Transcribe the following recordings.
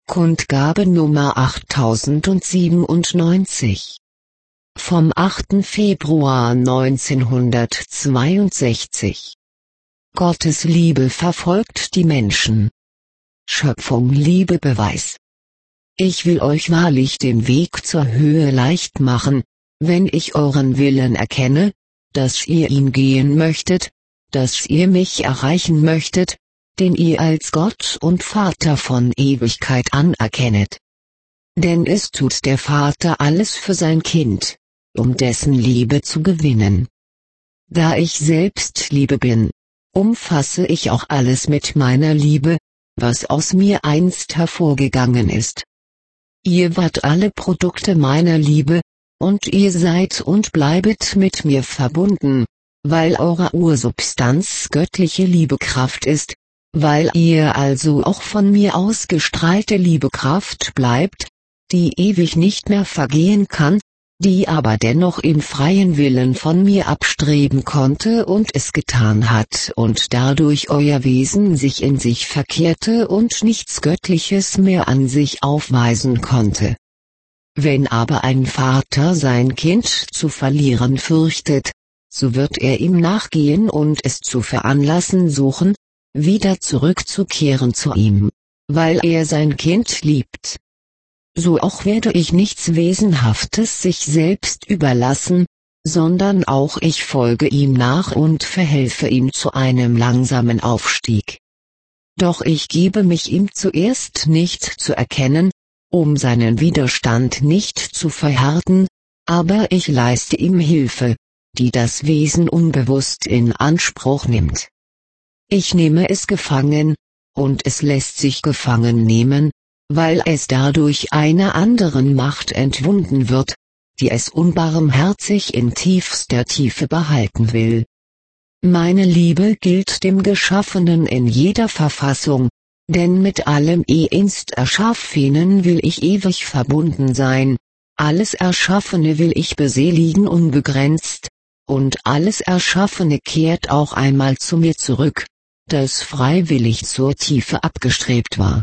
Kundgabe Nummer 8097. Vom 8. Februar 1962. Gottes Liebe verfolgt die Menschen. Schöpfung Liebe Beweis. Ich will euch wahrlich den Weg zur Höhe leicht machen, wenn ich euren Willen erkenne, dass ihr ihn gehen möchtet, dass ihr mich erreichen möchtet, den ihr als Gott und Vater von Ewigkeit anerkennet. Denn es tut der Vater alles für sein Kind, um dessen Liebe zu gewinnen. Da ich selbst Liebe bin, umfasse ich auch alles mit meiner Liebe, was aus mir einst hervorgegangen ist. Ihr wart alle Produkte meiner Liebe, und ihr seid und bleibet mit mir verbunden, weil eure Ursubstanz göttliche Liebekraft ist, weil ihr also auch von mir ausgestrahlte Liebekraft bleibt, die ewig nicht mehr vergehen kann, die aber dennoch im freien Willen von mir abstreben konnte und es getan hat und dadurch euer Wesen sich in sich verkehrte und nichts Göttliches mehr an sich aufweisen konnte. Wenn aber ein Vater sein Kind zu verlieren fürchtet, so wird er ihm nachgehen und es zu veranlassen suchen, wieder zurückzukehren zu ihm, weil er sein Kind liebt. So auch werde ich nichts Wesenhaftes sich selbst überlassen, sondern auch ich folge ihm nach und verhelfe ihm zu einem langsamen Aufstieg. Doch ich gebe mich ihm zuerst nicht zu erkennen, um seinen Widerstand nicht zu verhärten, aber ich leiste ihm Hilfe, die das Wesen unbewusst in Anspruch nimmt. Ich nehme es gefangen, und es lässt sich gefangen nehmen, weil es dadurch einer anderen Macht entwunden wird, die es unbarmherzig in tiefster Tiefe behalten will. Meine Liebe gilt dem Geschaffenen in jeder Verfassung, denn mit allem einst Erschaffenen will ich ewig verbunden sein, alles Erschaffene will ich beseligen unbegrenzt, und alles Erschaffene kehrt auch einmal zu mir zurück, das freiwillig zur Tiefe abgestrebt war.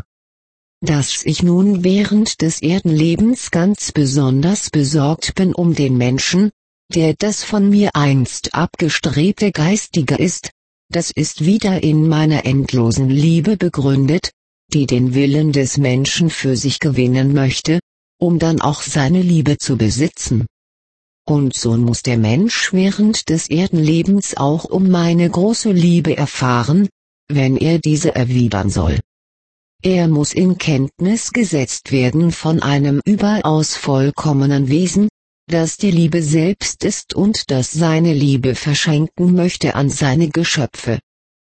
Dass ich nun während des Erdenlebens ganz besonders besorgt bin um den Menschen, der das von mir einst abgestrebte Geistige ist, das ist wieder in meiner endlosen Liebe begründet, die den Willen des Menschen für sich gewinnen möchte, um dann auch seine Liebe zu besitzen. Und so muss der Mensch während des Erdenlebens auch um meine große Liebe erfahren, wenn er diese erwidern soll. Er muss in Kenntnis gesetzt werden von einem überaus vollkommenen Wesen, das die Liebe selbst ist und das seine Liebe verschenken möchte an seine Geschöpfe.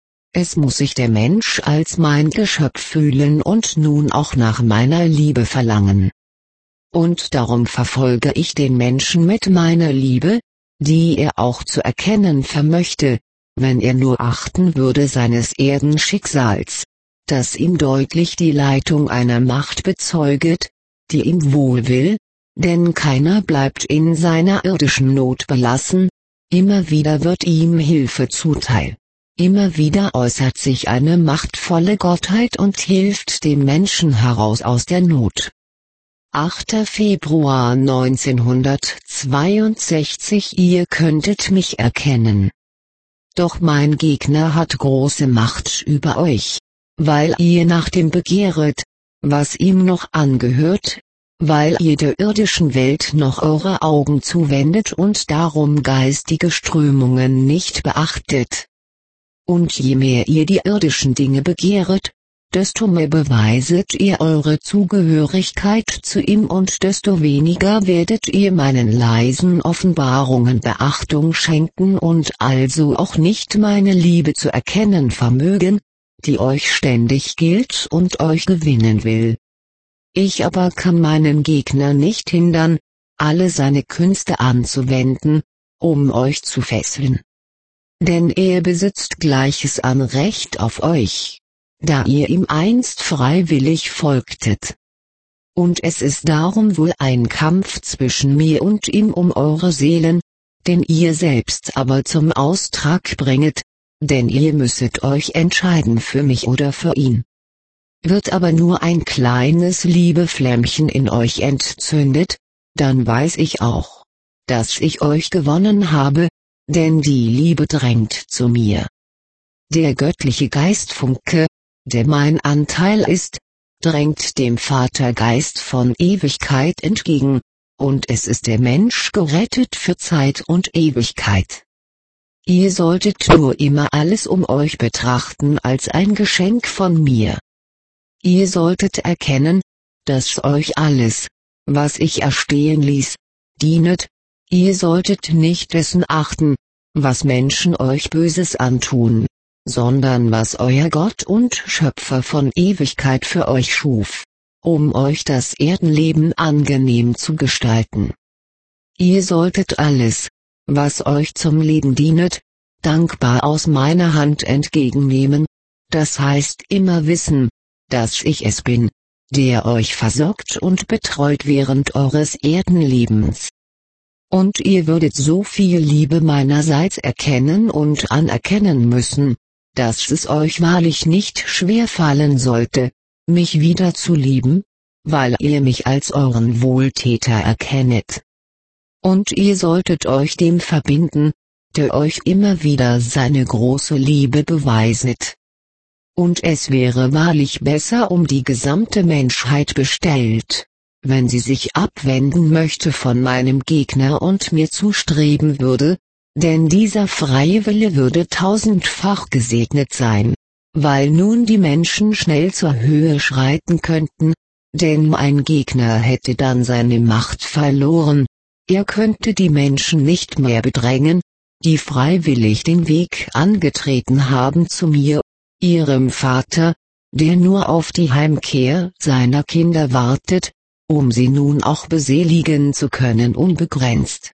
Es muss sich der Mensch als mein Geschöpf fühlen und nun auch nach meiner Liebe verlangen. Und darum verfolge ich den Menschen mit meiner Liebe, die er auch zu erkennen vermöchte, wenn er nur achten würde seines Erdenschicksals, das ihm deutlich die Leitung einer Macht bezeuget, die ihm wohl will, denn keiner bleibt in seiner irdischen Not belassen, immer wieder wird ihm Hilfe zuteil, immer wieder äußert sich eine machtvolle Gottheit und hilft dem Menschen heraus aus der Not. 8. Februar 1962. Ihr könntet mich erkennen. Doch mein Gegner hat große Macht über euch, weil ihr nach dem begehret, was ihm noch angehört, weil ihr der irdischen Welt noch eure Augen zuwendet und darum geistige Strömungen nicht beachtet. Und je mehr ihr die irdischen Dinge begehret, desto mehr beweiset ihr eure Zugehörigkeit zu ihm und desto weniger werdet ihr meinen leisen Offenbarungen Beachtung schenken und also auch nicht meine Liebe zu erkennen vermögen, die euch ständig gilt und euch gewinnen will. Ich aber kann meinen Gegner nicht hindern, alle seine Künste anzuwenden, um euch zu fesseln. Denn er besitzt Gleiches an Recht auf euch, da ihr ihm einst freiwillig folgtet. Und es ist darum wohl ein Kampf zwischen mir und ihm um eure Seelen, den ihr selbst aber zum Austrag bringet, denn ihr müsset euch entscheiden für mich oder für ihn. wird aber nur ein kleines Liebeflämmchen in euch entzündet, dann weiß ich auch, dass ich euch gewonnen habe, denn die Liebe drängt zu mir. Der göttliche Geistfunke, der mein Anteil ist, drängt dem Vatergeist von Ewigkeit entgegen, und es ist der Mensch gerettet für Zeit und Ewigkeit. Ihr solltet nur immer alles um euch betrachten als ein Geschenk von mir. Ihr solltet erkennen, dass euch alles, was ich erstehen ließ, dienet, ihr solltet nicht dessen achten, was Menschen euch Böses antun, sondern was euer Gott und Schöpfer von Ewigkeit für euch schuf, um euch das Erdenleben angenehm zu gestalten. Ihr solltet alles, was euch zum Leben dienet, dankbar aus meiner Hand entgegennehmen, das heißt immer wissen, dass ich es bin, der euch versorgt und betreut während eures Erdenlebens. Und ihr würdet so viel Liebe meinerseits erkennen und anerkennen müssen, dass es euch wahrlich nicht schwer fallen sollte, mich wieder zu lieben, weil ihr mich als euren Wohltäter erkennet. Und ihr solltet euch dem verbinden, der euch immer wieder seine große Liebe beweiset. Und es wäre wahrlich besser um die gesamte Menschheit bestellt, wenn sie sich abwenden möchte von meinem Gegner und mir zustreben würde, denn dieser freie Wille würde tausendfach gesegnet sein, weil nun die Menschen schnell zur Höhe schreiten könnten, denn mein Gegner hätte dann seine Macht verloren, er könnte die Menschen nicht mehr bedrängen, die freiwillig den Weg angetreten haben zu mir, ihrem Vater, der nur auf die Heimkehr seiner Kinder wartet, um sie nun auch beseligen zu können unbegrenzt.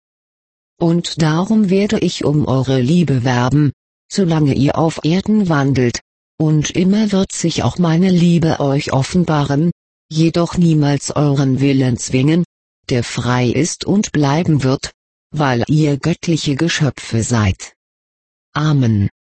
Und darum werde ich um eure Liebe werben, solange ihr auf Erden wandelt, und immer wird sich auch meine Liebe euch offenbaren, jedoch niemals euren Willen zwingen, der frei ist und bleiben wird, weil ihr göttliche Geschöpfe seid. Amen.